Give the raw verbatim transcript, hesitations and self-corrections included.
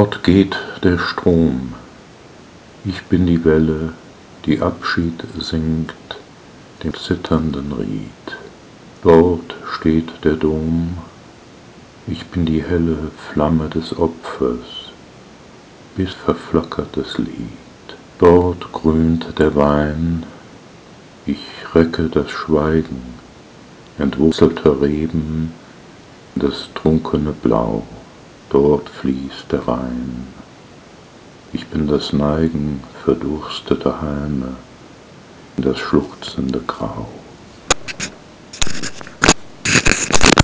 Dort geht der Strom, ich bin die Welle, die Abschied singt dem zitternden Ried. Dort steht der Dom, ich bin die helle Flamme des Opfers, bis verflackertes Lied. Dort grünt der Wein, ich recke das Schweigen entwurzelter Reben in das trunkene Blau. Dort fließt der Rhein. Ich bin das Neigen verdursteter Halme in das schluchzende Grau.